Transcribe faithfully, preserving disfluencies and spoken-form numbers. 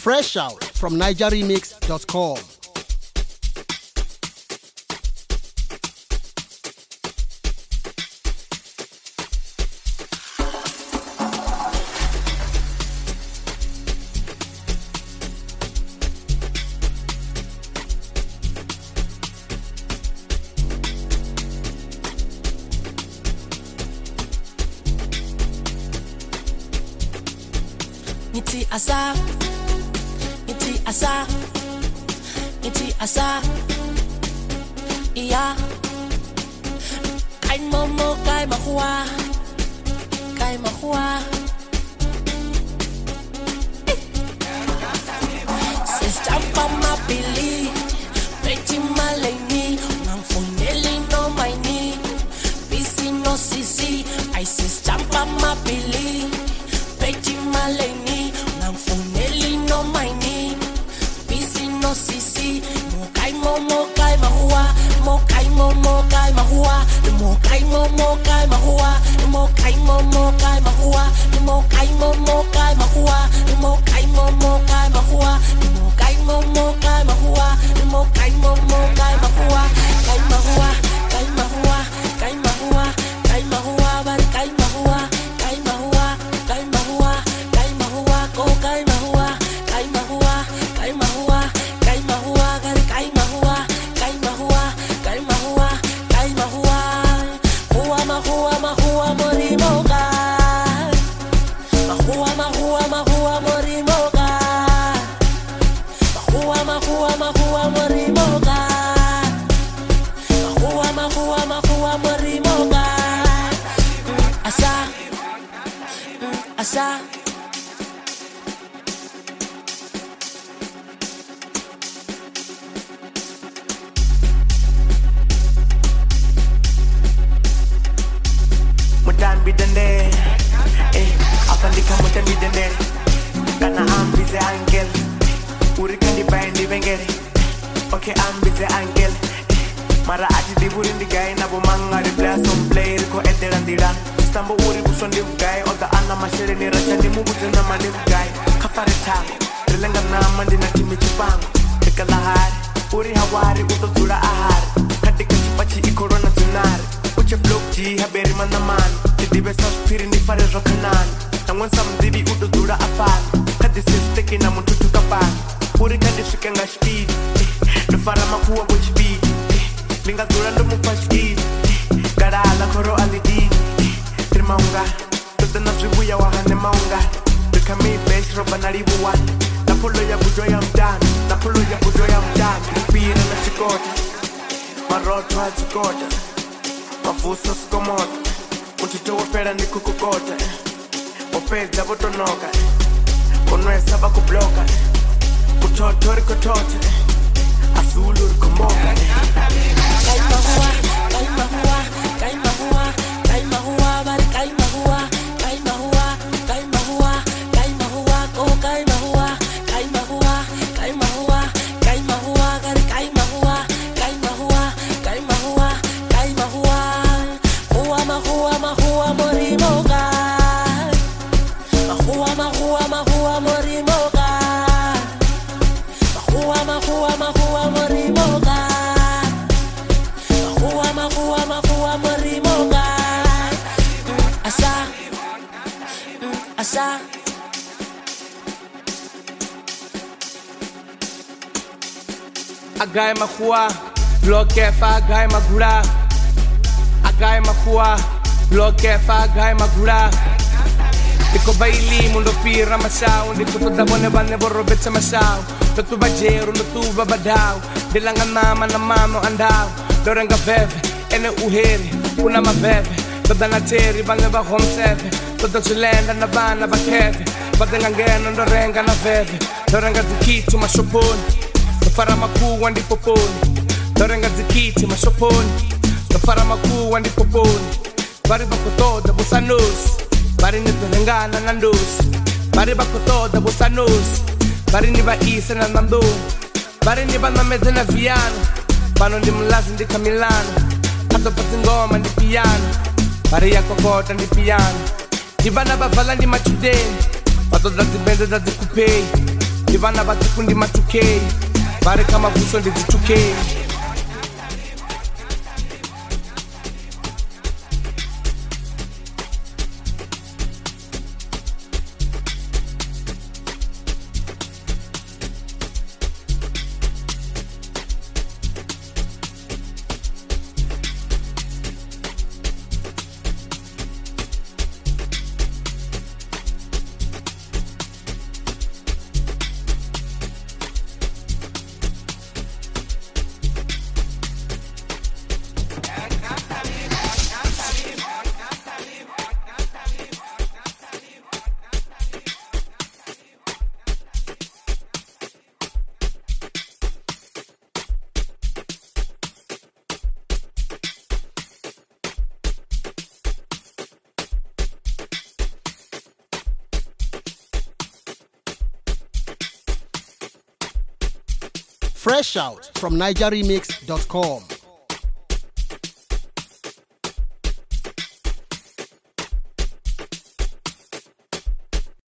fresh out from niger remix dot com. Niti asa, niti asa, niti asa, iya. Kai momo, kai mahua, kai mahua. Says jump on my belly, pretty malay nang funeli no my knee, busy no sisi. I says jump on my belly, pretty malay. No maini, busy no sisi. Mo kai mo mo kai mahua, mo kai mo mo kai mahua, mo kai mo mo kai mahua, mo kai mo mo kai mahua, mo kai mo mo kai mahua, mo kai mo mo kai mahua, mo kai mo mo kai mahua, mo kai mo mo kai mahua, kai mahua, kai mahua, kai mahua, kai mahua, bar kai mahua, kai mahua, kai mahua, kai mahua, ko kai mahua. Asa mutan bidande eh akan di kamu tan bidande karena am bize angel uri kan di bayan di bengere okay am bize angel mara ati di burin di gay na bo manga di play some player ko eteran dira Stambo uri buson di guy oda ana mashere ni racha ni mubu tuna mani guy kafare tango relenga na mandi na timi chipango dekalahari uri hawari uto tura ahari kadika chipachi ikorona tunari uche block ji haberi manamani didibe saspiri ni fare rokanani tangwan samdibi uto tura afani kadisi steki na muntutu kapani uri kadisi kenga speed nufara makuwa bo speed linga tura ndo mufa speed garala koro alidi Maunga, toda na tribu ya wahane maunga. Duka mi base roba na ribu wa. Na polo ya bujo ya mdani, na polo ya bujo ya mdani. Pira na chikota, maroto ha chikota. Mafuso skomota, mutito wapera ni kukukota. Wapeza botonoka, konwe saba kubloka. Kutotori kotote, asulu rikomoka. Kai mahua, kai mahua, kai mahua. Kai mahua, bar kai mahua, kai mahua, kai mahua, kai mahua, ko kai mahua, kai mahua, kai mahua, kai mahua, gar kai mahua, kai mahua, kai mahua, kai mahua, hua mahua, mahua morimoga, mahua, mahua, mahua morimoga, mahua, mahua, mahua morimoga, mahua, mahua, mahua morimoga. Asa, asa. Agai makua, blokefa agai magura. Agai makua, blokefa agai magura. Diko baili mundo pira masao, diko toda bone bane borro betsa masao. Tutu bajero no tu babadao, dilanga mama na mama andao. Doranga veve, ene uheri, una maveve. Toda na teri bange ba home seve. Toda zulenda na bana ba keve. Badenga ngeno ndo renga na veve. Doranga zikitu mashoponi. Nofara makuu wandi poponi. Doranga zikitu mashoponi. Nofara makuu wandi poponi. Bari bako toda bossa nos. Bari ni dorengana na ndos. Bari bako toda bossa nos. Bari ni ba isa na nando. Bari ni ba na meze na viano. Bano ndi mlazi ndi kamilano. Hato pati ngoma ndi piano. Bari ya kokota ndi piano. Di bana ba vala ndi machudeni. Pato da zibende da zikupei. ni vana vatukundi matukei vari kama vuso ndidzitukei. Fresh out from Niger Remix dot com.